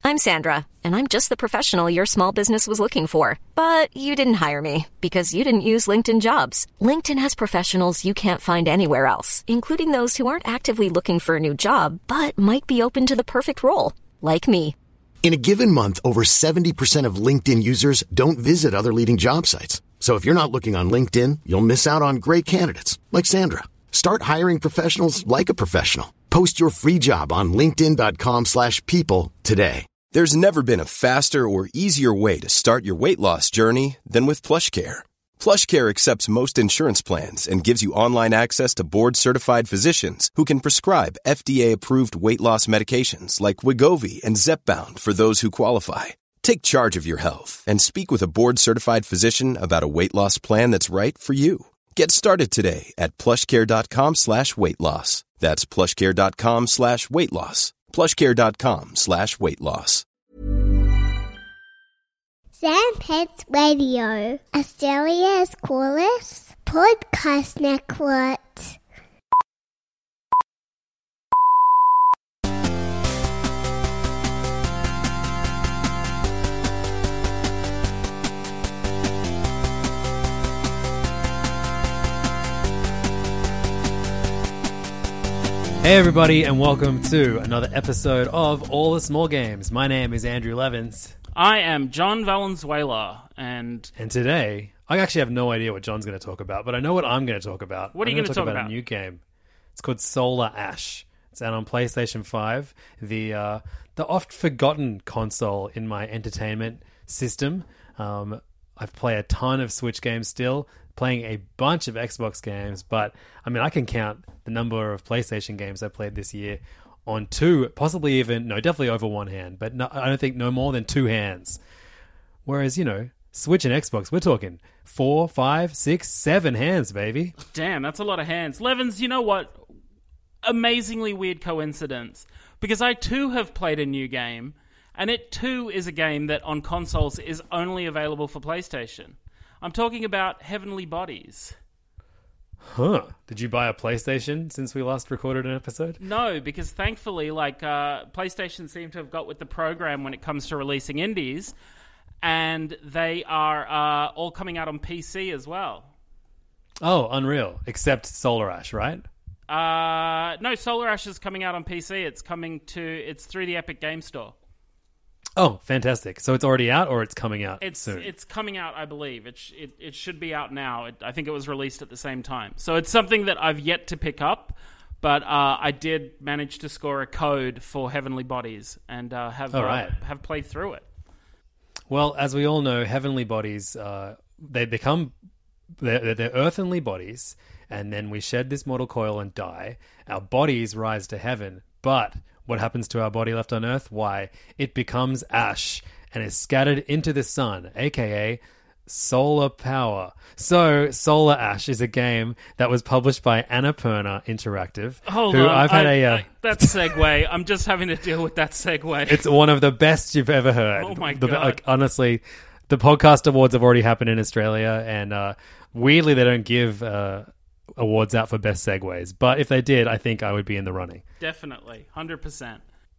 I'm Sandra, and I'm just the professional your small business was looking for. But you didn't hire me because you didn't use LinkedIn Jobs. LinkedIn has professionals you can't find anywhere else, including those who aren't actively looking for a new job, but might be open to the perfect role, like me. In a given month, over 70% of LinkedIn users don't visit other leading job sites. So if you're not looking on LinkedIn, you'll miss out on great candidates like Sandra. Start hiring professionals like a professional. Post your free job on linkedin.com/people today. There's never been a faster or easier way to start your weight loss journey than with PlushCare. PlushCare accepts most insurance plans and gives you online access to board-certified physicians who can prescribe FDA-approved weight loss medications like Wegovy and Zepbound for those who qualify. Take charge of your health and speak with a board-certified physician about a weight loss plan that's right for you. Get started today at plushcare.com/weight loss. That's plushcare.com/weight loss. plushcare.com/weight loss. Sandpets Radio, Australia's coolest podcast network. Hey everybody, and welcome to another episode of All the Small Games. My name is Andrew Levins. I am John Valenzuela, and today, I actually have no idea what John's going to talk about, but I know what I'm going to talk about. What are you going to talk about? A new game. It's called Solar Ash. It's out on PlayStation 5, the oft-forgotten console in my entertainment system. I've played a ton of Switch games still, playing a bunch of Xbox games, but I mean, I can count the number of PlayStation games I played this year on two, possibly even, no, definitely over one hand, but no, I don't think no more than two hands. Whereas, you know, Switch and Xbox, we're talking 4, 5, 6, 7 hands, baby. Damn, that's a lot of hands. Levins, you know what? Amazingly weird coincidence, because I too have played a new game, and it too is a game that on consoles is only available for PlayStation. I'm talking about Heavenly Bodies. Huh. Did you buy a PlayStation since we last recorded an episode? No, because thankfully, PlayStation seem to have got with the program when it comes to releasing indies, and they are all coming out on PC as well. Oh, unreal. Except Solar Ash, right? No, Solar Ash is coming out on PC. It's through the Epic Game Store. Oh, fantastic. So it's already out, or it's coming out soon? It's coming out, I believe. It should be out now. I think it was released at the same time. So it's something that I've yet to pick up, but I did manage to score a code for Heavenly Bodies and have played through it. Well, as we all know, Heavenly Bodies, they're earthenly bodies, and then we shed this mortal coil and die. Our bodies rise to heaven, but what happens to our body left on Earth? Why, it becomes ash and is scattered into the sun, aka solar power. So, Solar Ash is a game that was published by Annapurna Interactive. Hold on, that segue. I'm just having to deal with that segue. It's one of the best you've ever heard. Oh my God. Honestly, the podcast awards have already happened in Australia, and weirdly, they don't give awards out for best segues, but if they did, I think I would be in the running. Definitely, 100%.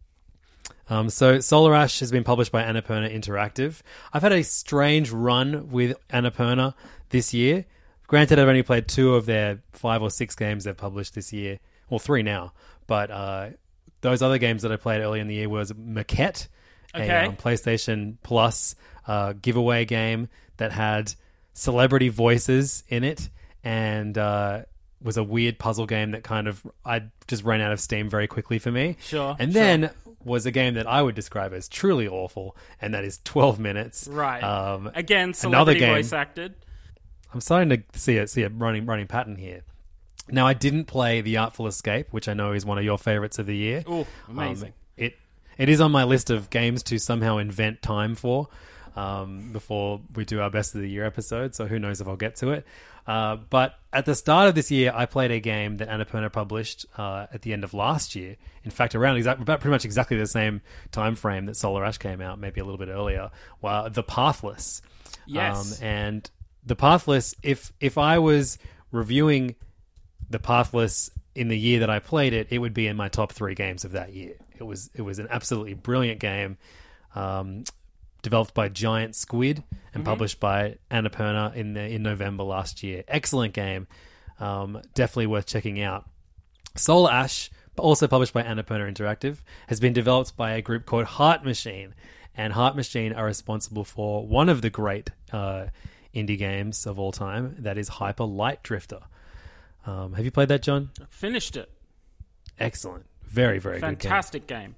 So Solar Ash has been published by Annapurna Interactive. I've had a strange run with Annapurna this year. Granted, I've only played 2 of their 5 or 6 games they've published this year. Well, 3 now. But those other games that I played early in the year was Maquette, a PlayStation Plus giveaway game that had celebrity voices in it, and was a weird puzzle game that I just ran out of steam very quickly for me. Sure. And then was a game that I would describe as truly awful, and that is 12 Minutes. Right. Again, celebrity voice acted. I'm starting to see a running pattern here. Now, I didn't play The Artful Escape, which I know is one of your favorites of the year. Oh, amazing. It is on my list of games to somehow invent time for before we do our Best of the Year episode, so who knows if I'll get to it. But at the start of this year, I played a game that Annapurna published at the end of last year. In fact, about pretty much exactly the same time frame that Solar Ash came out, maybe a little bit earlier. The Pathless. Yes. And The Pathless, if I was reviewing The Pathless in the year that I played it, it would be in my top 3 games of that year. It was an absolutely brilliant game. developed by Giant Squid and published by Annapurna in November last year. Excellent game. Definitely worth checking out. Solar Ash, also published by Annapurna Interactive, has been developed by a group called Heart Machine. And Heart Machine are responsible for one of the great indie games of all time, that is Hyper Light Drifter. Have you played that, John? Finished it. Excellent. Very, very Fantastic game.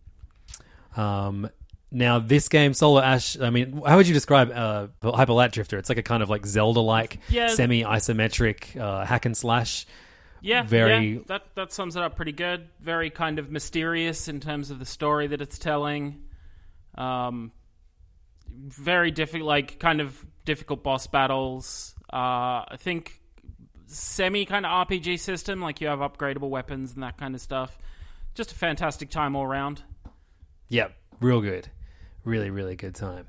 Now, this game, Solar Ash, I mean, how would you describe Hyper Light Drifter? It's like a kind of like Zelda-like, semi-isometric hack and slash. Yeah, that sums it up pretty good. Very kind of mysterious in terms of the story that it's telling. Very difficult boss battles. I think semi kind of RPG system, like you have upgradable weapons and that kind of stuff. Just a fantastic time all around. Yep, real good. Really, really good time.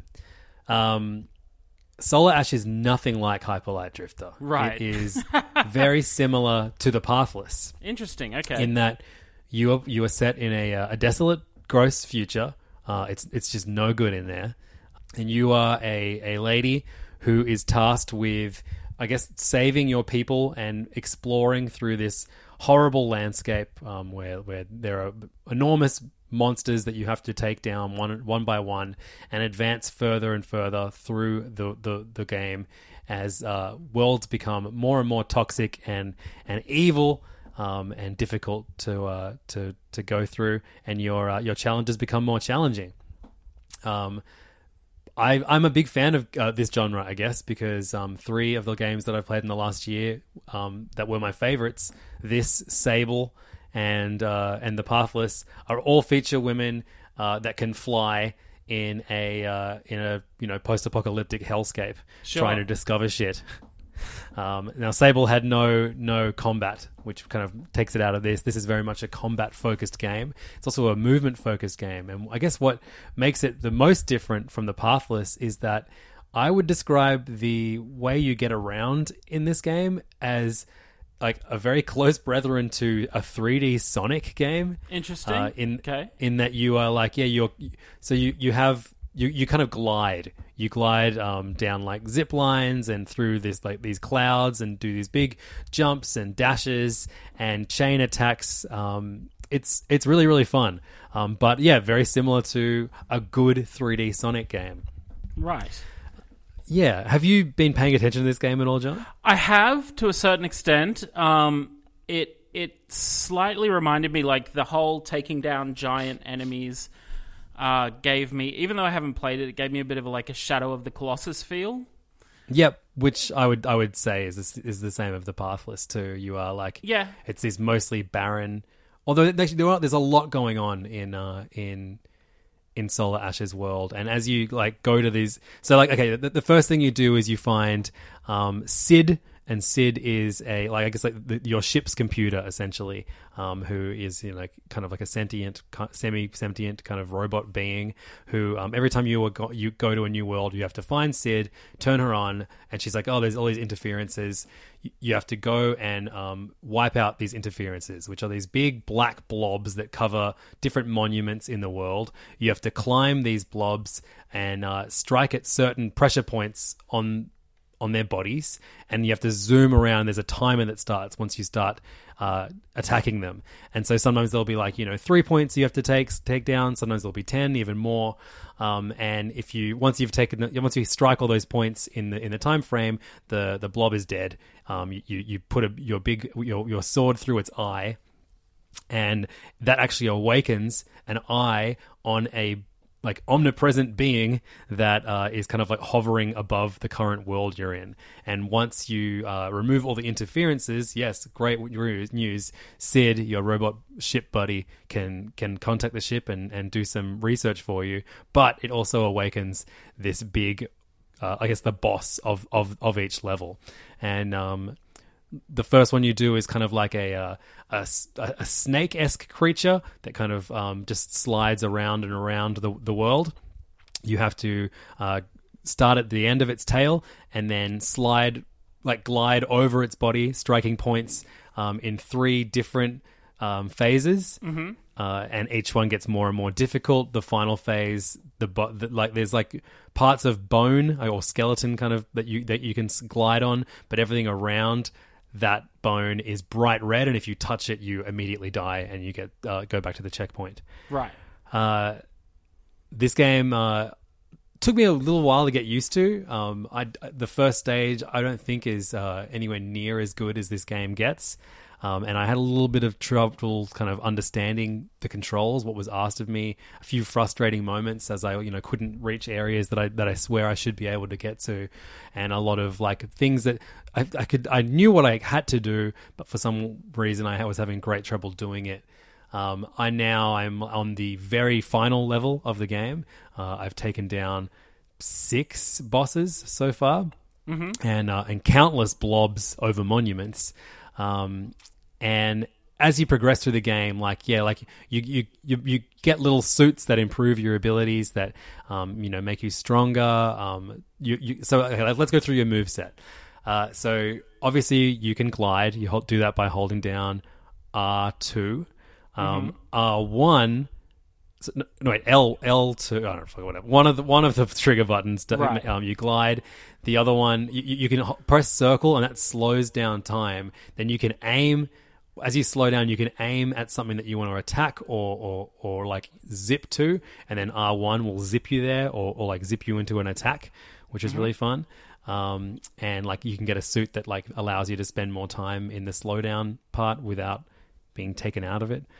Solar Ash is nothing like Hyper Light Drifter. Right. It is very similar to The Pathless. Interesting, okay. In that you are set in a desolate, gross future. It's just no good in there. And you are a lady who is tasked with, I guess, saving your people and exploring through this horrible landscape where there are enormous monsters that you have to take down one by one and advance further and further through the game as worlds become more and more toxic and evil and difficult to go through, and your challenges become more challenging. I'm a big fan of this genre, I guess, because 3 of the games that I've played in the last year that were my favorites, this, Sable, and The Pathless, are all feature women that can fly in a post-apocalyptic hellscape, trying to discover shit. Now, Sable had no combat, which kind of takes it out of this. This is very much a combat-focused game. It's also a movement-focused game. And I guess what makes it the most different from The Pathless is that I would describe the way you get around in this game as like a very close brethren to a 3D Sonic game. Interesting. In that you are like, you kind of glide. You glide down like zip lines and through these clouds and do these big jumps and dashes and chain attacks. It's really, really fun. But yeah, very similar to a good 3D Sonic game. Right. Yeah. Have you been paying attention to this game at all, John? I have, to a certain extent. It slightly reminded me, like, the whole taking down giant enemies gave me, even though I haven't played it, it gave me a bit of a Shadow of the Colossus feel. Yep, which I would say is the same of The Pathless too. You are like, it's this mostly barren. Although there's a lot going on in Solar Ash's world, and as you like go to these, so like okay, the first thing you do is you find Sid. And Sid is your ship's computer, essentially, who is kind of like a sentient, semi-sentient kind of robot being who every time you go to a new world, you have to find Sid, turn her on, and she's like, oh, there's all these interferences. You have to go and wipe out these interferences, which are these big black blobs that cover different monuments in the world. You have to climb these blobs and strike at certain pressure points on their bodies, and you have to zoom around. There's a timer that starts once you start attacking them, and so sometimes there'll be 3 points you have to take down. Sometimes there'll be 10, even more. And once you strike all those points in the time frame, the blob is dead. You put your sword through its eye, and that actually awakens an eye on a omnipresent being that is kind of hovering above the current world you're in. And once you remove all the interferences, yes, great news, Sid, your robot ship buddy, can contact the ship and do some research for you. But it also awakens this big, the boss of each level. And the first one you do is kind of like a snake-esque creature that kind of just slides around and around the world. You have to start at the end of its tail and then glide over its body, striking points in 3 different phases, and each one gets more and more difficult. The final phase, there's like parts of bone or skeleton kind of that you can glide on, but everything around that bone is bright red, and if you touch it, you immediately die, and you get go back to the checkpoint. Right. This game took me a little while to get used to. The first stage I don't think is anywhere near as good as this game gets. And I had a little bit of trouble kind of understanding the controls, what was asked of me, a few frustrating moments as I, couldn't reach areas that I swear I should be able to get to, and a lot of like things that I knew what I had to do, but for some reason I was having great trouble doing it. I'm on the very final level of the game. I've taken down 6 bosses so far, and countless blobs over monuments. And as you progress through the game, you get little suits that improve your abilities that, make you stronger. Let's go through your moveset. So obviously you can glide. You do that by holding down R2, R1. L2. I don't know, whatever. One of the trigger buttons. Right. You glide. The other one, you can press circle, and that slows down time. Then you can aim. As you slow down, you can aim at something that you want to attack or like zip to, and then R1 will zip you there or like zip you into an attack, which is really fun. And like you can get a suit that like allows you to spend more time in the slowdown part without being taken out of it.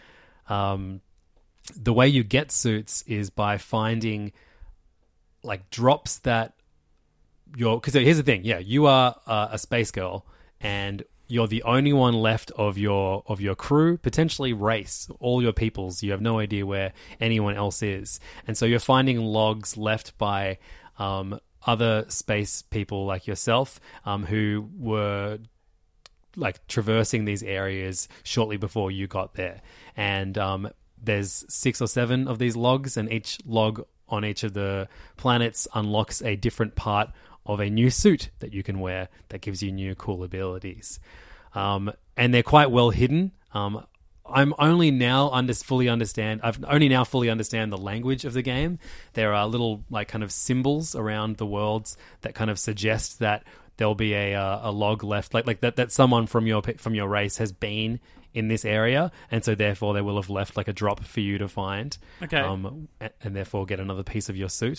The way you get suits is by finding like drops that because here's the thing. Yeah, you are a space girl, and you're the only one left of your crew, potentially race, all your peoples. You have no idea where anyone else is. And so you're finding logs left by other space people like yourself who were like traversing these areas shortly before you got there. And there's 6 or 7 of these logs, and each log on each of the planets unlocks a different part of a new suit that you can wear that gives you new cool abilities. And they're quite well hidden. I've only now fully understand the language of the game. There are little like kind of symbols around the worlds that kind of suggest that there'll be a log left, like that someone from your race has been in this area, and so therefore they will have left like a drop for you to find. Okay. And therefore get another piece of your suit.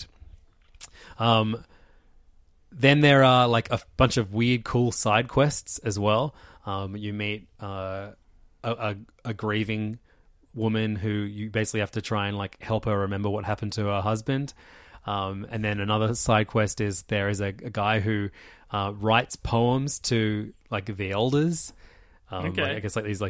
Then there are like a bunch of weird, cool side quests as well. You meet a grieving woman who you basically have to try and like help her remember what happened to her husband. And then another side quest is there is a guy who writes poems to like the elders. Okay. I guess like these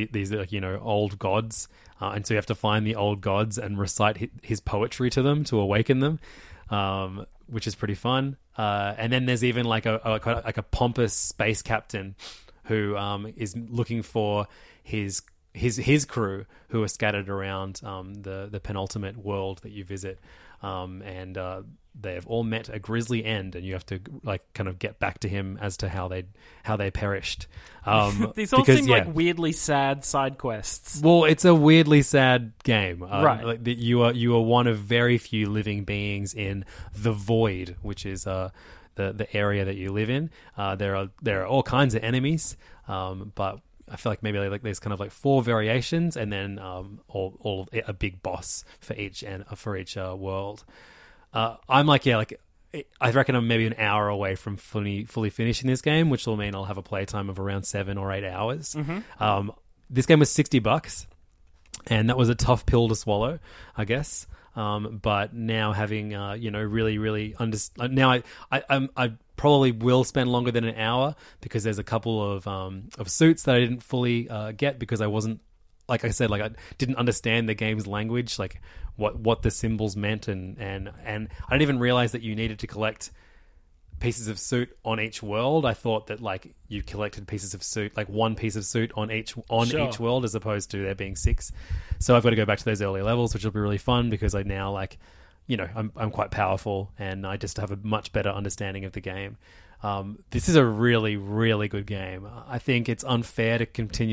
old gods, and so you have to find the old gods and recite his poetry to them to awaken them, which is pretty fun. And then there's even like a pompous space captain who is looking for his crew who are scattered around the penultimate world that you visit, and they have all met a grisly end, and you have to like kind of get back to him as to how they perished. These all seem like weirdly sad side quests. Well, it's a weirdly sad game, right? Like you are one of very few living beings in the void, which is the area that you live in. There are all kinds of enemies, but I feel like maybe like there's kind of like 4 variations, and then all a big boss for each world. I'm like I reckon I'm maybe an hour away from fully finishing this game, which will mean I'll have a playtime of around 7 or 8 hours. This game was $60, and that was a tough pill to swallow, I guess. But now having really now I probably will spend longer than an hour, because there's a couple of suits that I didn't fully get because I wasn't, like I said, like I didn't understand the game's language, like what the symbols meant, and I didn't even realize that you needed to collect pieces of suit on each world. I thought that like you collected pieces of suit, like one piece of suit on each world, as opposed to there being 6. So I've got to go back to those early levels, which will be really fun because I now like, I'm quite powerful, and I just have a much better understanding of the game. This is a really, really good game. I think it's unfair to continually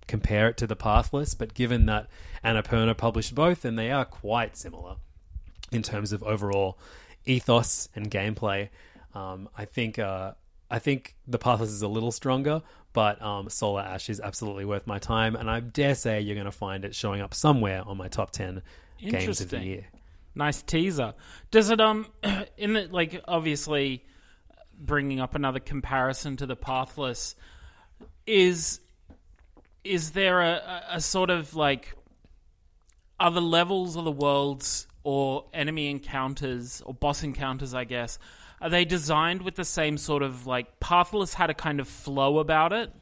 compare it to the Pathless, but given that Annapurna published both, and they are quite similar in terms of overall ethos and gameplay, I think the Pathless is a little stronger, but Solar Ash is absolutely worth my time, and I dare say you're going to find it showing up somewhere on my top 10 games of the year. Nice teaser. Does it in the obviously bringing up another comparison to the Pathless, is there a sort of other levels of the worlds or enemy encounters or boss encounters, I guess, are they designed with the same sort of Pathless had a kind of flow about it?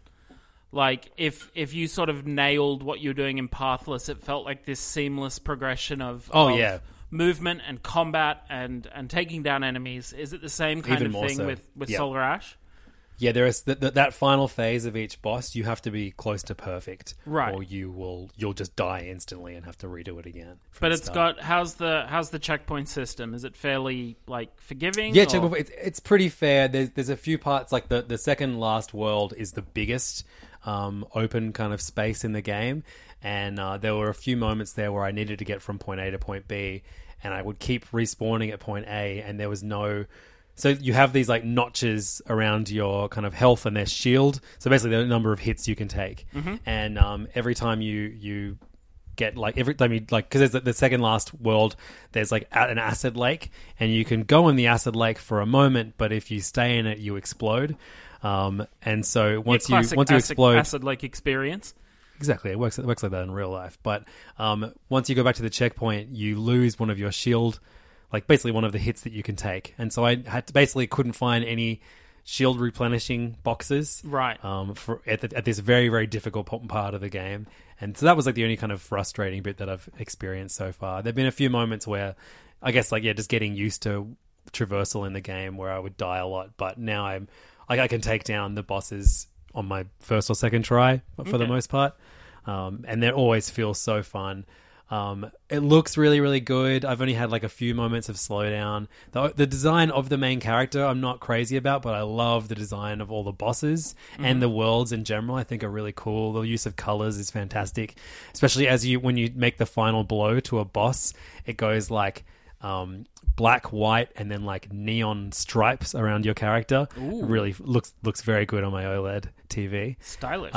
If you sort of nailed what you're doing in Pathless, it felt like this seamless progression of movement and combat and taking down enemies. Is it the same kind Even of thing so. with Solar Ash? Yeah, there is that final phase of each boss. You have to be close to perfect, right? Or you'll just die instantly and have to redo it again. But it's got how's the checkpoint system? Is it fairly forgiving? Yeah, it's pretty fair. There's a few parts the second last world is the biggest open kind of space in the game, and there were a few moments there where I needed to get from point A to point B, and I would keep respawning at point A, and there was no. So you have these Mm-hmm. notches around your kind of health and their shield. So basically the number of hits you can take. And every time you get every time you because there's the second last world, there's an acid lake, and you can go in the acid lake for a moment, but if you stay in it, you explode. And so once you explode, acid lake experience. Exactly, it works like that in real life. But once you go back to the checkpoint, you lose one of your shield, basically one of the hits that you can take. And so I couldn't find any shield replenishing boxes, right? At this very, very difficult part of the game. And so that was the only kind of frustrating bit that I've experienced so far. There've been a few moments where I guess just getting used to traversal in the game where I would die a lot, but now I can take down the bosses on my first or second try for the most part. And they always feel so fun. It looks really, really good. I've only had a few moments of slowdown. The design of the main character I'm not crazy about, but I love the design of all the bosses and the worlds in general. I think are really cool. The use of colors is fantastic, especially when you make the final blow to a boss. It goes black, white, and then neon stripes around your character. Ooh. It really looks very good on my OLED TV. Stylish.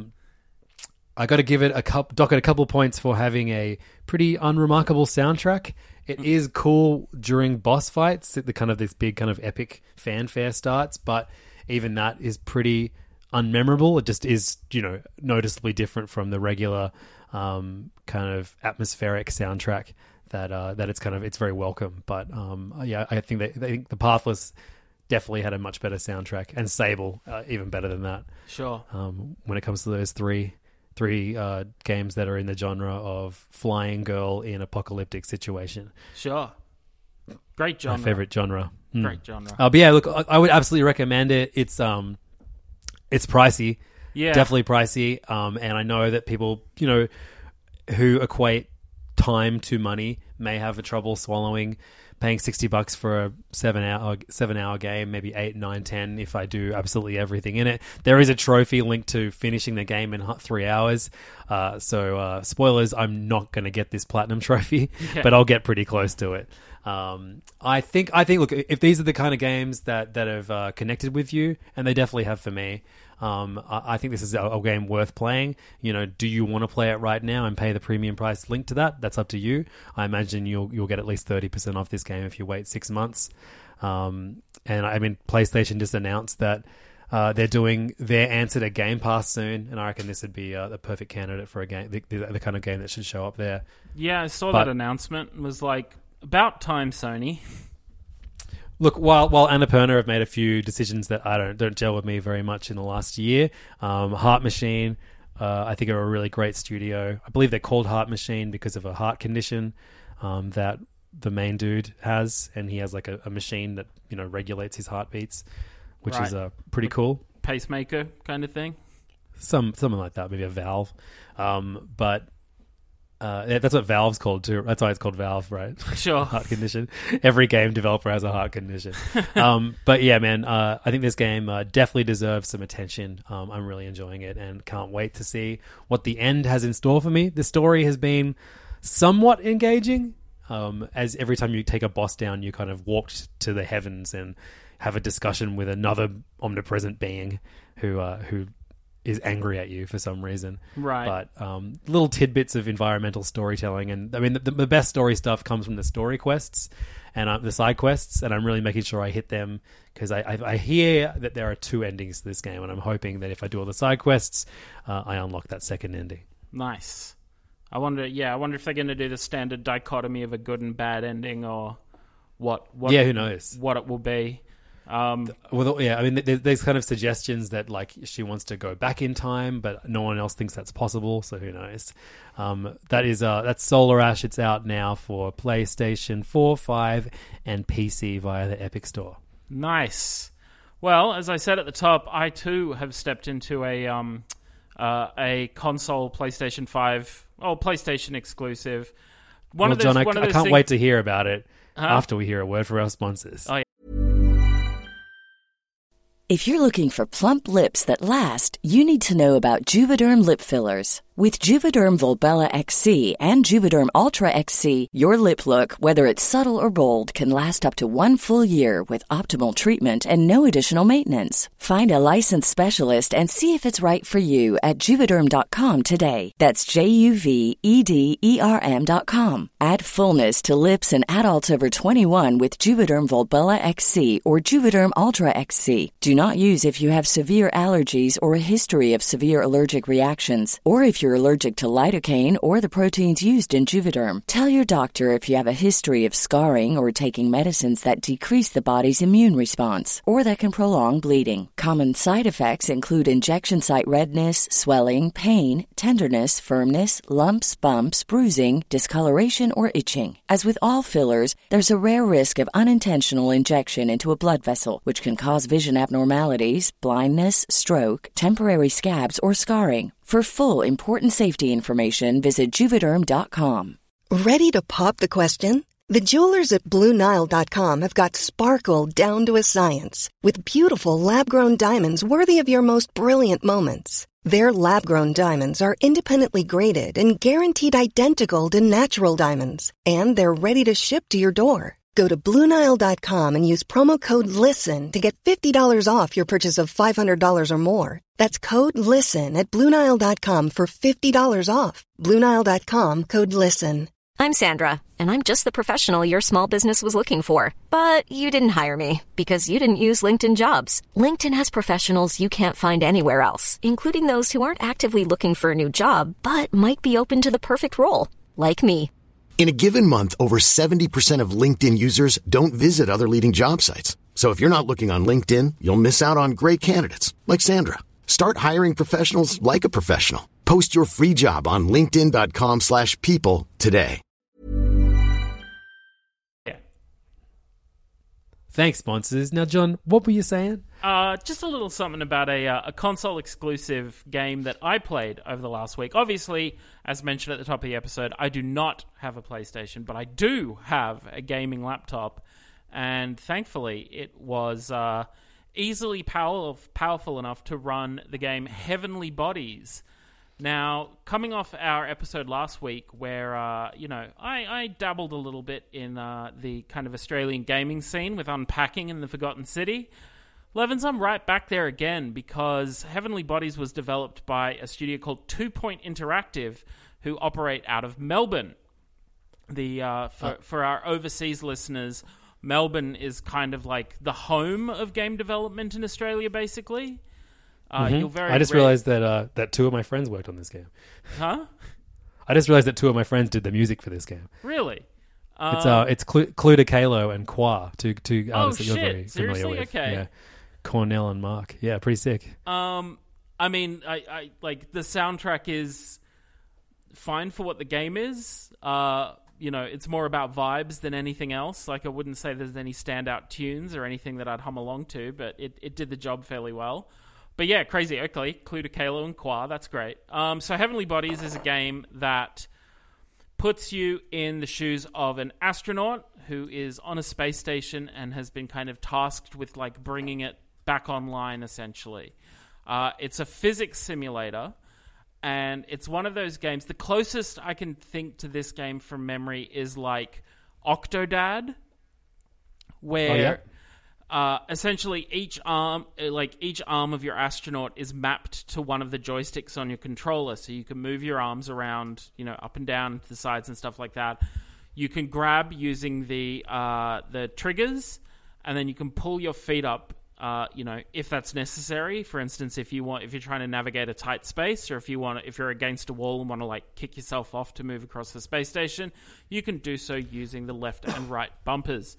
I got to give it a couple points for having a pretty unremarkable soundtrack. It is cool during boss fights, this big kind of epic fanfare starts, but even that is pretty unmemorable. It just is, noticeably different from the regular kind of atmospheric soundtrack that it's very welcome. But I think the Pathless definitely had a much better soundtrack, and Sable even better than that. Sure. When it comes to those three games that are in the genre of flying girl in apocalyptic situation. Sure. Great genre. My favorite genre. Great genre. But yeah, look, I would absolutely recommend it. It's pricey. Yeah. Definitely pricey. And I know that people, who equate time to money may have a trouble swallowing paying $60 for a 7-hour game, maybe 8, 9, 10 if I do absolutely everything in it. There is a trophy linked to finishing the game in 3 hours. So spoilers, I'm not going to get this platinum trophy, but I'll get pretty close to it. I think look, if these are the kind of games that have connected with you, and they definitely have for me, I think this is a game worth playing. Do you want to play it right now and pay the premium price linked to that? That's up to you. I imagine you'll get at least 30% off this game if you wait 6 months. And PlayStation just announced that they're doing their answer to Game Pass soon, and I reckon this would be the perfect candidate for a game, the kind of game that should show up there. Yeah, I saw that announcement. It was about time, Sony. Look, while Annapurna have made a few decisions that I don't gel with me very much in the last year, Heart Machine, I think are a really great studio. I believe they're called Heart Machine because of a heart condition that the main dude has, and he has a machine that regulates his heartbeats, which is pretty cool. Pacemaker kind of thing. Something like that, maybe a valve. But That's what Valve's called too. That's why it's called Valve, right? Sure. Heart condition. Every game developer has a heart condition. But yeah, man, I think this game definitely deserves some attention. I'm really enjoying it and can't wait to see what the end has in store for me. The story has been somewhat engaging. As every time you take a boss down, you kind of walk to the heavens and have a discussion with another omnipresent being who is angry at you for some reason. Right. But little tidbits of environmental storytelling. And I mean, the best story stuff comes from the story quests and the side quests. And I'm really making sure I hit them because I hear that there are 2 endings to this game. And I'm hoping that if I do all the side quests, I unlock that second ending. Nice. I wonder if they're going to do the standard dichotomy of a good and bad ending or what. Yeah, who knows? What it will be. Well, yeah, I mean, there's kind of suggestions that like she wants to go back in time, but no one else thinks that's possible. So who knows? That's Solar Ash. It's out now for PlayStation 4, 5, and PC via the Epic Store. Nice. Well, as I said at the top, I too have stepped into a console PlayStation 5, PlayStation exclusive. John, I can't wait to hear about it after we hear a word from our sponsors. Oh, yeah. If you're looking for plump lips that last, you need to know about Juvederm lip fillers. With Juvederm Volbella XC and Juvederm Ultra XC, your lip look, whether it's subtle or bold, can last up to 1 full year with optimal treatment and no additional maintenance. Find a licensed specialist and see if it's right for you at Juvederm.com today. That's JUVEDERM.com. Add fullness to lips in adults over 21 with Juvederm Volbella XC or Juvederm Ultra XC. Do not use if you have severe allergies or a history of severe allergic reactions, or if you're allergic to lidocaine or the proteins used in Juvederm. Tell your doctor if you have a history of scarring or taking medicines that decrease the body's immune response or that can prolong bleeding. Common side effects include injection site redness, swelling, pain, tenderness, firmness, lumps, bumps, bruising, discoloration, or itching. As with all fillers, there's a rare risk of unintentional injection into a blood vessel, which can cause vision abnormalities, blindness, stroke, temporary scabs, or scarring. For full, important safety information, visit Juvederm.com. Ready to pop the question? The jewelers at BlueNile.com have got sparkle down to a science with beautiful lab-grown diamonds worthy of your most brilliant moments. Their lab-grown diamonds are independently graded and guaranteed identical to natural diamonds, and they're ready to ship to your door. Go to BlueNile.com and use promo code LISTEN to get $50 off your purchase of $500 or more. That's code LISTEN at BlueNile.com for $50 off. BlueNile.com, code LISTEN. I'm Sandra, and I'm just the professional your small business was looking for. But you didn't hire me because you didn't use LinkedIn Jobs. LinkedIn has professionals you can't find anywhere else, including those who aren't actively looking for a new job, but might be open to the perfect role, like me. In a given month, over 70% of LinkedIn users don't visit other leading job sites. So if you're not looking on LinkedIn, you'll miss out on great candidates like Sandra. Start hiring professionals like a professional. Post your free job on linkedin.com/people today. Yeah. Thanks, sponsors. Now, John, what were you saying? Just a little something about a console exclusive game that I played over the last week. Obviously, as mentioned at the top of the episode, I do not have a PlayStation, but I do have a gaming laptop, and thankfully it was easily powerful enough to run the game Heavenly Bodies. Now, coming off our episode last week where, I dabbled a little bit in the kind of Australian gaming scene with Unpacking in the Forgotten City, Levins, I'm right back there again because Heavenly Bodies was developed by a studio called 2 Point Interactive, who operate out of Melbourne. For our overseas listeners, Melbourne is kind of like the home of game development in Australia, basically. I just realized that 2 of my friends worked on this game. Huh? I just realized that 2 of my friends did the music for this game. Really? It's Cluedo Kalo and Qua, two artists that you're very familiar Seriously? with. Okay. Yeah. Cornell and Mark. Yeah, pretty sick. I mean, I like the soundtrack is fine for what the game is. It's more about vibes than anything else. Like, I wouldn't say there's any standout tunes or anything that I'd hum along to, but it did the job fairly well. But yeah, Crazy Oakley, Cluedo Kalo and Qua, that's great. So Heavenly Bodies is a game that puts you in the shoes of an astronaut who is on a space station and has been kind of tasked with like bringing it back online, essentially. It's a physics simulator, and it's one of those games. The closest I can think to this game from memory is like Octodad, where essentially each arm of your astronaut is mapped to one of the joysticks on your controller, so you can move your arms around, up and down to the sides and stuff like that. You can grab using the triggers, and then you can pull your feet up, if that's necessary. For instance, if you're trying to navigate a tight space, or if you're against a wall and want to like kick yourself off to move across the space station, you can do so using the left and right bumpers.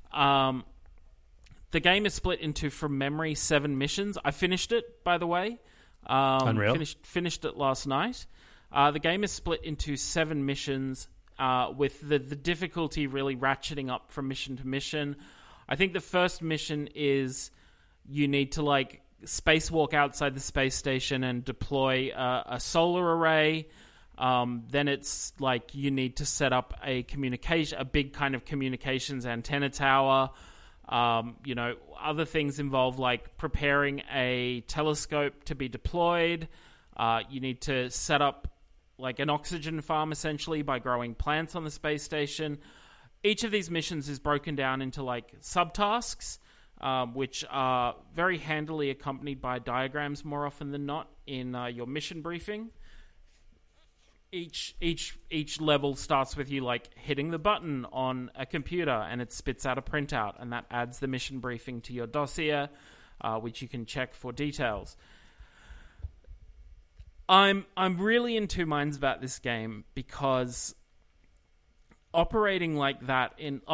The game is split into, from memory, 7 missions. I finished it, by the way. Unreal. Finished it last night. The game is split into 7 missions, with the difficulty really ratcheting up from mission to mission. I think the first mission is you need to like spacewalk outside the space station and deploy a solar array. Then it's like you need to set up a big kind of communications antenna tower. Other things involve like preparing a telescope to be deployed. You need to set up like an oxygen farm, essentially, by growing plants on the space station. Each of these missions is broken down into like subtasks, which are very handily accompanied by diagrams more often than not in your mission briefing. Each level starts with you like hitting the button on a computer, and it spits out a printout, and that adds the mission briefing to your dossier, which you can check for details. I'm really in two minds about this game, because operating like that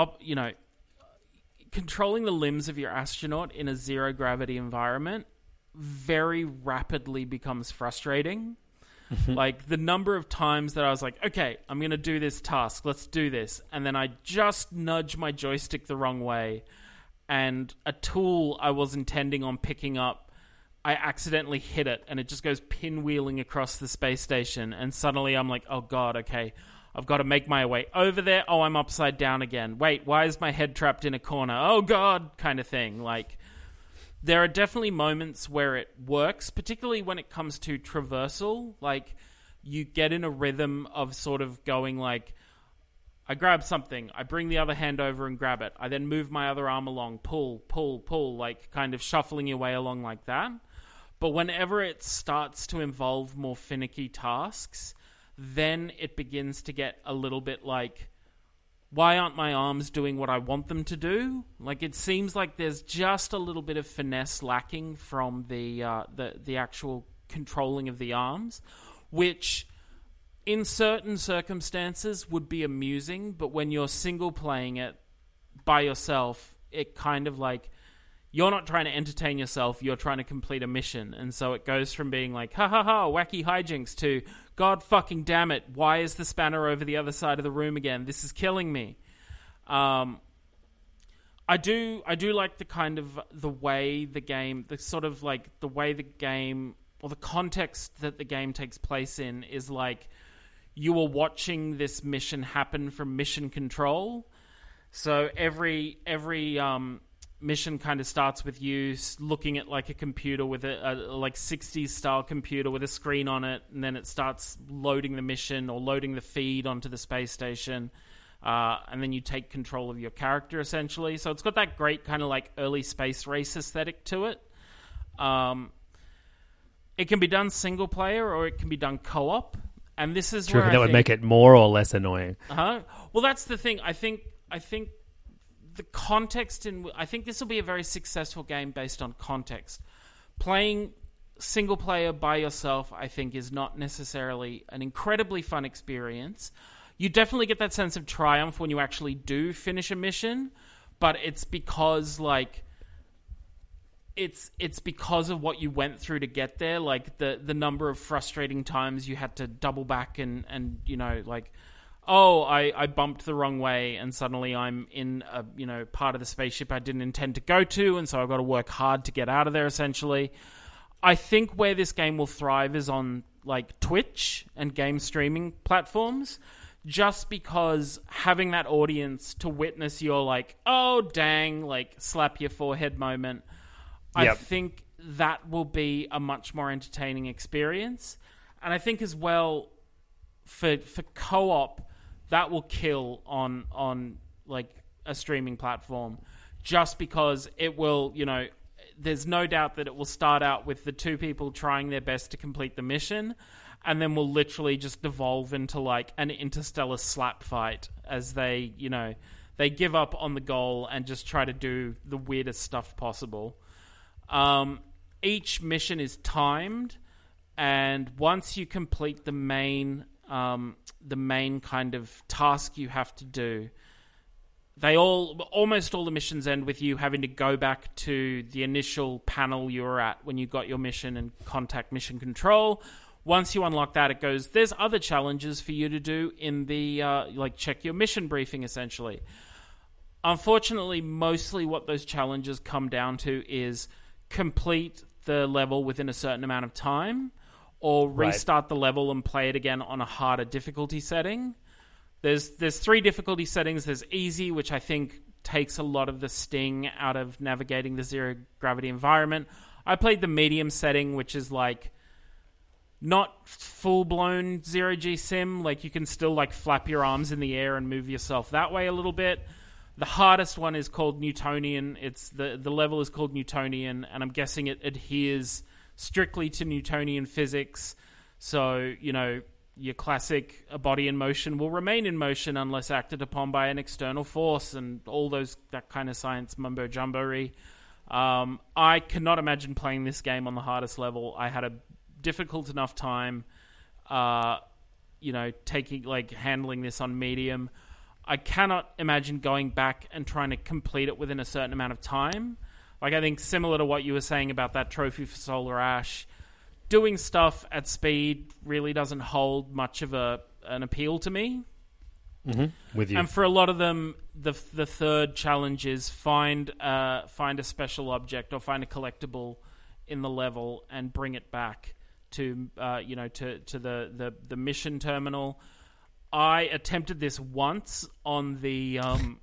controlling the limbs of your astronaut in a zero gravity environment very rapidly becomes frustrating. Like the number of times that I was like, okay, I'm going to do this task. Let's do this. And then I just nudge my joystick the wrong way, and a tool I was intending on picking up, I accidentally hit it, and it just goes pinwheeling across the space station. And suddenly I'm like, oh God, okay, I've got to make my way over there. Oh, I'm upside down again. Wait, why is my head trapped in a corner? Oh God, kind of thing. Like, there are definitely moments where it works, particularly when it comes to traversal. Like, you get in a rhythm of sort of going like, I grab something, I bring the other hand over and grab it. I then move my other arm along, pull, pull, pull, like kind of shuffling your way along like that. But whenever it starts to involve more finicky tasks, then it begins to get a little bit like, why aren't my arms doing what I want them to do? Like, it seems like there's just a little bit of finesse lacking from the actual controlling of the arms, which in certain circumstances would be amusing, but when you're single playing it by yourself, it kind of like, you're not trying to entertain yourself, you're trying to complete a mission. And so it goes from being like, ha ha ha, wacky hijinks, to, God fucking damn it, why is the spanner over the other side of the room again? This is killing me. I do like the kind of the way the game, the sort of like the way the game, or the context that the game takes place in is like, you are watching this mission happen from mission control. So every mission kind of starts with you looking at like a computer with a like 60s style computer with a screen on it, and then it starts loading the mission or loading the feed onto the space station, and then you take control of your character essentially. So it's got that great kind of like early space race aesthetic to it. It can be done single player or it can be done co-op, and this is True, where that would make it more or less annoying. Well, that's the thing. I think the context I think this will be a very successful game based on context. Playing single player by yourself, I think, is not necessarily an incredibly fun experience. You definitely get that sense of triumph when you actually do finish a mission, but it's because like it's because of what you went through to get there, like the number of frustrating times you had to double back and like, oh, I bumped the wrong way, and suddenly I'm in a part of the spaceship I didn't intend to go to, and so I've got to work hard to get out of there, essentially. I think where this game will thrive is on like Twitch and game streaming platforms, just because having that audience to witness your like, oh dang, like slap your forehead moment, I think that will be a much more entertaining experience. And I think as well for co-op, that will kill on like a streaming platform, just because it will, you know, there's no doubt that it will start out with the two people trying their best to complete the mission, and then will literally just devolve into like an interstellar slap fight as they, you know, they give up on the goal and just try to do the weirdest stuff possible. Each mission is timed, and once you complete the main kind of task you have to do, almost all the missions end with you having to go back to the initial panel you were at when you got your mission and contact mission control. Once you unlock that, it goes, there's other challenges for you to do in the, like, check your mission briefing, essentially. Unfortunately, mostly what those challenges come down to is complete the level within a certain amount of time, or restart the level and play it again on a harder difficulty setting. There's 3 difficulty settings. There's easy, which I think takes a lot of the sting out of navigating the zero-gravity environment. I played the medium setting, which is, like, not full-blown zero-G sim. Like, you can still, like, flap your arms in the air and move yourself that way a little bit. The hardest one is called Newtonian. It's the level is called Newtonian, and I'm guessing it adheres strictly to Newtonian physics. So, you know, your classic a body in motion will remain in motion unless acted upon by an external force, and all that kind of science mumbo-jumbo-y. I cannot imagine playing this game on the hardest level. I had a difficult enough time, handling this on medium. I cannot imagine going back and trying to complete it within a certain amount of time. Like, I think similar to what you were saying about that trophy for Solar Ash, doing stuff at speed really doesn't hold much of an appeal to me. Mm-hmm. With you. And for a lot of them, the third challenge is find a special object or find a collectible in the level and bring it back to the mission terminal. I attempted this once on the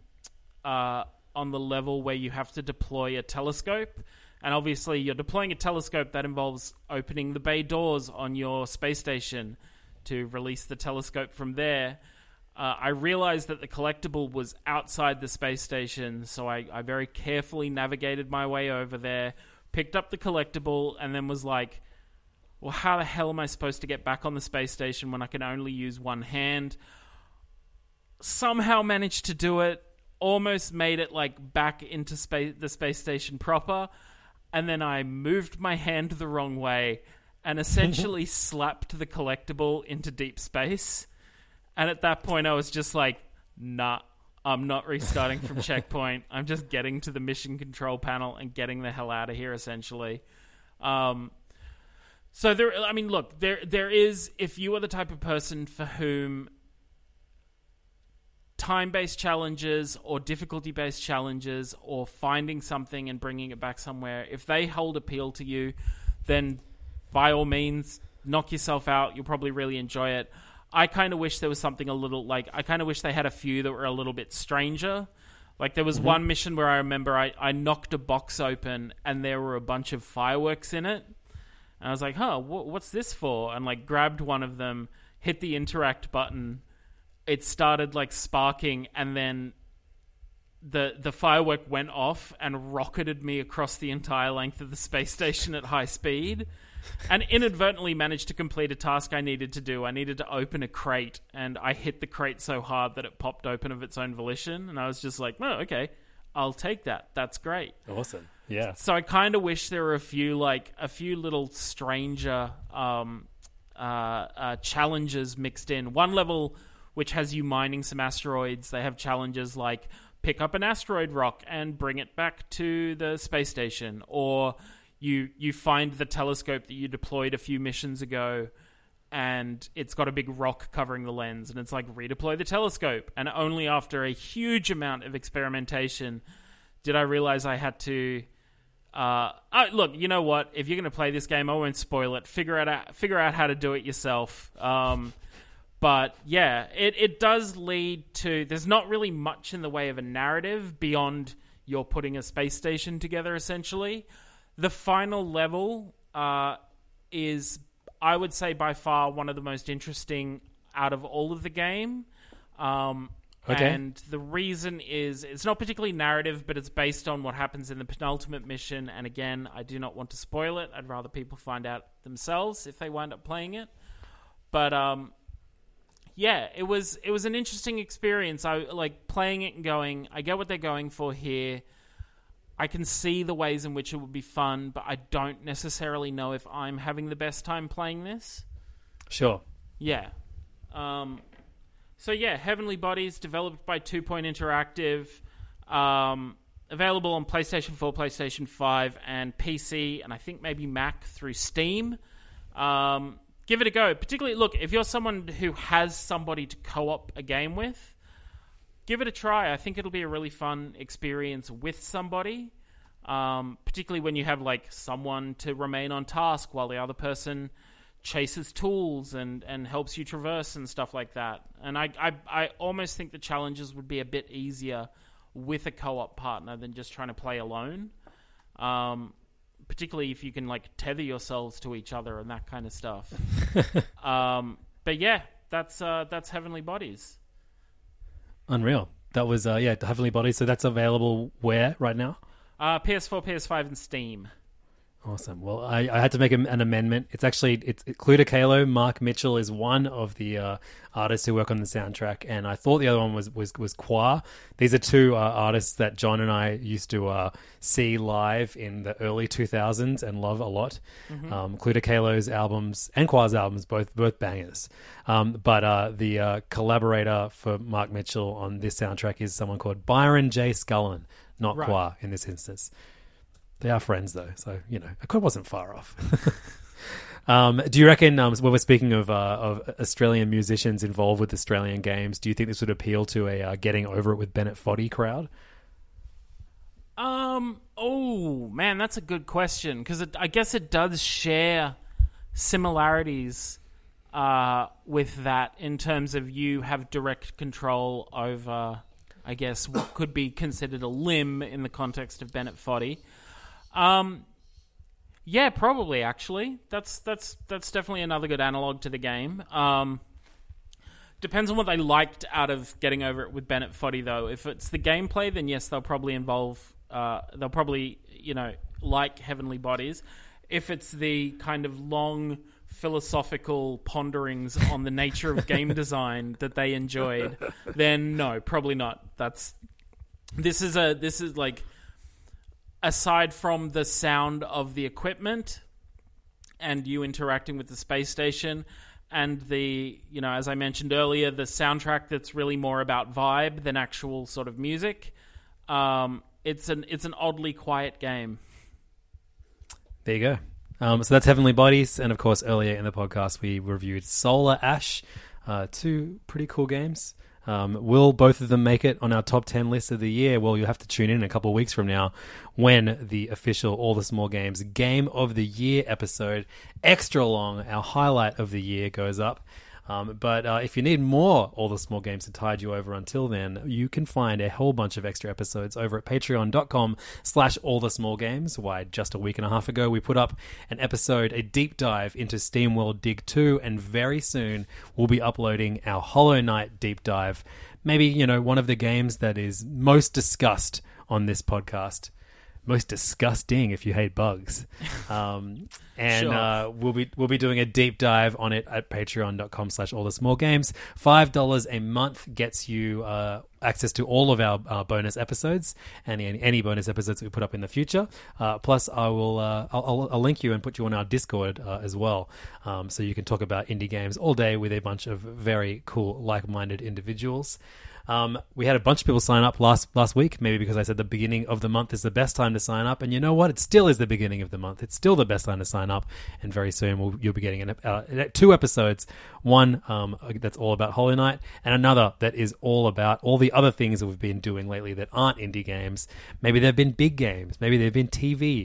level where you have to deploy a telescope, and obviously you're deploying a telescope that involves opening the bay doors on your space station to release the telescope from there. I realized that the collectible was outside the space station, so I very carefully navigated my way over there, picked up the collectible, and then was like, well, how the hell am I supposed to get back on the space station when I can only use one hand? Somehow managed to do it, almost made it like back into the space station proper, and then I moved my hand the wrong way and essentially slapped the collectible into deep space. And at that point, I was just like, nah, I'm not restarting from checkpoint. I'm just getting to the mission control panel and getting the hell out of here, essentially. So there is, if you are the type of person for whom time-based challenges or difficulty-based challenges or finding something and bringing it back somewhere, if they hold appeal to you, then by all means, knock yourself out. You'll probably really enjoy it. I kind of wish there was something a little, like, I kind of wish they had a few that were a little bit stranger. Like, there was one mission where I remember I knocked a box open and there were a bunch of fireworks in it. And I was like, what's this for? And, like, grabbed one of them, hit the interact button. It started, like, sparking, and then the firework went off and rocketed me across the entire length of the space station at high speed, and inadvertently managed to complete a task I needed to do. I needed to open a crate, and I hit the crate so hard that it popped open of its own volition, and I was just like, oh, okay, I'll take that. That's great. Awesome. Yeah. So I kind of wish there were a few little stranger challenges mixed in. One level which has you mining some asteroids. They have challenges like pick up an asteroid rock and bring it back to the space station, or you find the telescope that you deployed a few missions ago and it's got a big rock covering the lens, and it's like, redeploy the telescope. And only after a huge amount of experimentation did I realize I had to look, you know what? If you're going to play this game, I won't spoil it. Figure out how to do it yourself. But yeah, it does lead to... There's not really much in the way of a narrative beyond you're putting a space station together, essentially. The final level is, I would say, by far one of the most interesting out of all of the game. Okay. And the reason is, it's not particularly narrative, but it's based on what happens in the penultimate mission. And again, I do not want to spoil it. I'd rather people find out themselves if they wind up playing it. But yeah, it was an interesting experience. I like playing it and going, I get what they're going for here. I can see the ways in which it would be fun, but I don't necessarily know if I'm having the best time playing this. Sure. Yeah. So yeah, Heavenly Bodies, developed by 2 Point Interactive, available on PlayStation 4, PlayStation 5, and PC, and I think maybe Mac through Steam. Give it a go. Particularly, look, if you're someone who has somebody to co-op a game with, give it a try. I think it'll be a really fun experience with somebody, particularly when you have like someone to remain on task while the other person chases tools and helps you traverse and stuff like that. And I almost think the challenges would be a bit easier with a co-op partner than just trying to play alone. Particularly if you can like tether yourselves to each other and that kind of stuff. But yeah, that's Heavenly Bodies. Unreal. That was Heavenly Bodies. So that's available where right now? PS4, PS5, and Steam. Awesome. Well, I had to make an amendment. It's Cluedo Kalo. Mark Mitchell is one of the artists who work on the soundtrack, and I thought the other one was Qua. These are two artists that John and I used to see live in the early 2000s and love a lot. Mm-hmm. Cluedo Kalo's albums and Qua's albums, both bangers. But the collaborator for Mark Mitchell on this soundtrack is someone called Byron J. Scullen, not right. Qua in this instance. They are friends, though, so, you know, I wasn't far off. Do you reckon, when we're speaking of Australian musicians involved with Australian games, do you think this would appeal to a getting over it with Bennett Foddy crowd? Oh, man, that's a good question, because I guess it does share similarities with that in terms of you have direct control over, I guess, what could be considered a limb in the context of Bennett Foddy. Yeah, probably actually. That's definitely another good analog to the game. Depends on what they liked out of getting over it with Bennett Foddy, though. If it's the gameplay, then yes, they'll probably like Heavenly Bodies. If it's the kind of long philosophical ponderings on the nature of game design that they enjoyed, then no, probably not. This is like, aside from the sound of the equipment and you interacting with the space station and the, as I mentioned earlier, the soundtrack that's really more about vibe than actual sort of music, it's an oddly quiet game. There you go. So that's Heavenly Bodies, and of course earlier in the podcast we reviewed Solar Ash, two pretty cool games. Will both of them make it on our top 10 list of the year? Well, you'll have to tune in a couple of weeks from now when the official All the Small Games Game of the Year episode, extra long, our highlight of the year, goes up. But if you need more All the Small Games to tide you over until then, you can find a whole bunch of extra episodes over at patreon.com/allthesmallgames. Why, just a week and a half ago, we put up an episode, a deep dive into SteamWorld Dig 2, and very soon we'll be uploading our Hollow Knight deep dive. Maybe, one of the games that is most discussed on this podcast. Most disgusting if you hate bugs. And Sure. we'll be doing a deep dive on it at patreon.com/allthesmallgames. $5 a month gets you access to all of our bonus episodes and any bonus episodes that we put up in the future. Plus, I'll link you and put you on our Discord as well, so you can talk about indie games all day with a bunch of very cool, like-minded individuals. We had a bunch of people sign up last week, maybe because I said the beginning of the month is the best time to sign up, and you know what? It still is the beginning of the month. It's still the best time to sign up, and very soon you'll be getting two episodes, one that's all about Hollow Knight, and another that is all about all the other things that we've been doing lately that aren't indie games. Maybe they've been big games, maybe they've been TV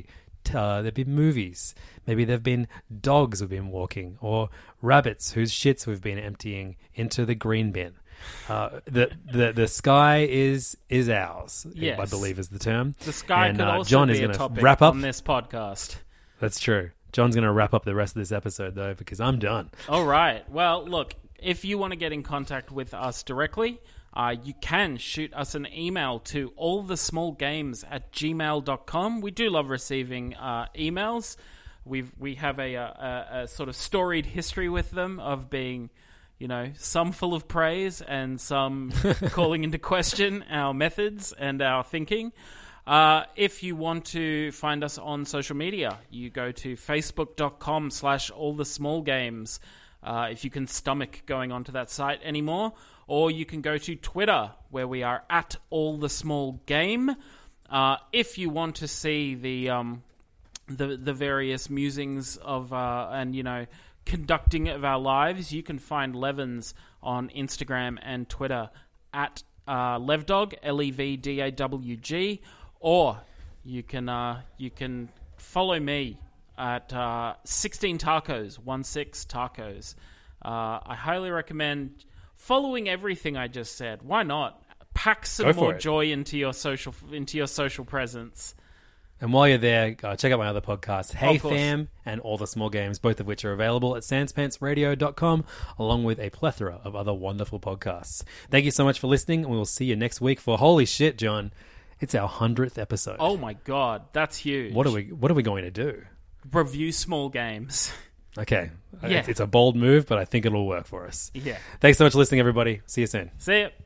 there've been movies. Maybe there've been dogs who've been walking, or rabbits whose shits we've been emptying into the green bin. The sky is ours. Yes. I believe is the term. The sky could also John be is a gonna topic wrap up on this podcast. That's true. John's going to wrap up the rest of this episode, though, because I'm done. All right. Well, look, if you want to get in contact with us directly, you can shoot us an email to allthesmallgames@gmail.com. We do love receiving emails. We have a sort of storied history with them of being, some full of praise and some calling into question our methods and our thinking. If you want to find us on social media, you go to facebook.com/allthesmallgames, if you can stomach going onto that site anymore, or you can go to Twitter, where we are at allthesmallgame. If you want to see the various musings of and conducting of our lives, you can find Levins on Instagram and Twitter at Levdog, LEVDAWG. Or you can follow me at 16 Tacos, 16 Tacos. I highly recommend following everything I just said. Why not? Pack some more joy into your social presence. And while you're there, check out my other podcasts, Hey Fam and All the Small Games, both of which are available at sanspantsradio.com, along with a plethora of other wonderful podcasts. Thank you so much for listening, and we will see you next week for, holy shit, John, it's our 100th episode. Oh my god, that's huge. What are we going to do? Review small games. Okay. Yeah. It's a bold move, but I think it'll work for us. Yeah. Thanks so much for listening, everybody. See you soon. See ya.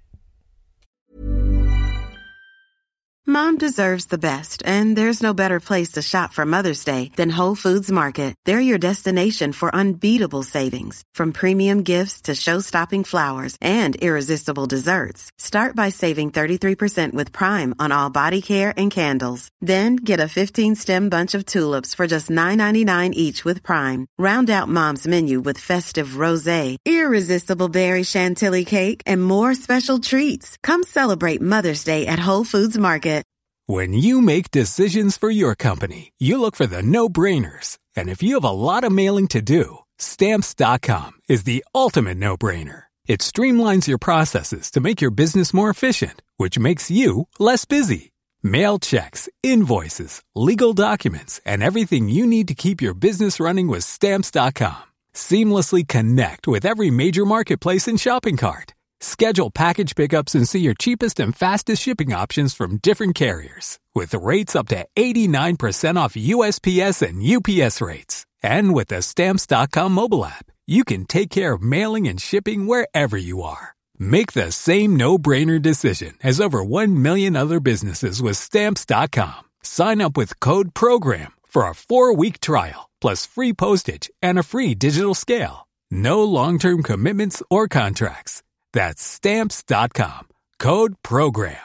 Mom deserves the best, and there's no better place to shop for Mother's Day than Whole Foods Market. They're your destination for unbeatable savings, from premium gifts to show-stopping flowers and irresistible desserts. Start by saving 33% with Prime on all body care and candles. Then get a 15-stem bunch of tulips for just $9.99 each with Prime. Round out Mom's menu with festive rosé, irresistible berry chantilly cake, and more special treats. Come celebrate Mother's Day at Whole Foods Market. When you make decisions for your company, you look for the no-brainers. And if you have a lot of mailing to do, Stamps.com is the ultimate no-brainer. It streamlines your processes to make your business more efficient, which makes you less busy. Mail checks, invoices, legal documents, and everything you need to keep your business running with Stamps.com. Seamlessly connect with every major marketplace and shopping cart. Schedule package pickups and see your cheapest and fastest shipping options from different carriers, with rates up to 89% off USPS and UPS rates. And with the Stamps.com mobile app, you can take care of mailing and shipping wherever you are. Make the same no-brainer decision as over 1 million other businesses with Stamps.com. Sign up with code PROGRAM for a 4-week trial, plus free postage and a free digital scale. No long-term commitments or contracts. That's Stamps.com. Code PROGRAM.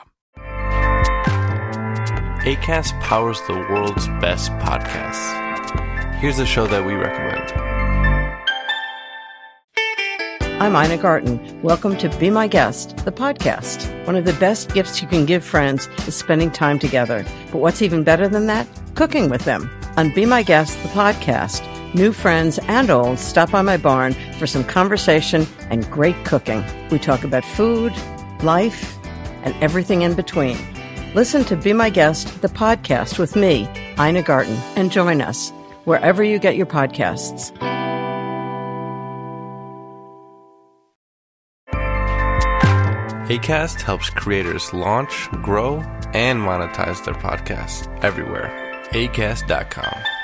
Acast powers the world's best podcasts. Here's a show that we recommend. I'm Ina Garten. Welcome to Be My Guest, the podcast. One of the best gifts you can give friends is spending time together. But what's even better than that? Cooking with them. On Be My Guest, the podcast, new friends and old stop by my barn for some conversation and great cooking. We talk about food, life, and everything in between. Listen to Be My Guest, the podcast with me, Ina Garten, and join us wherever you get your podcasts. Acast helps creators launch, grow, and monetize their podcasts everywhere. Acast.com.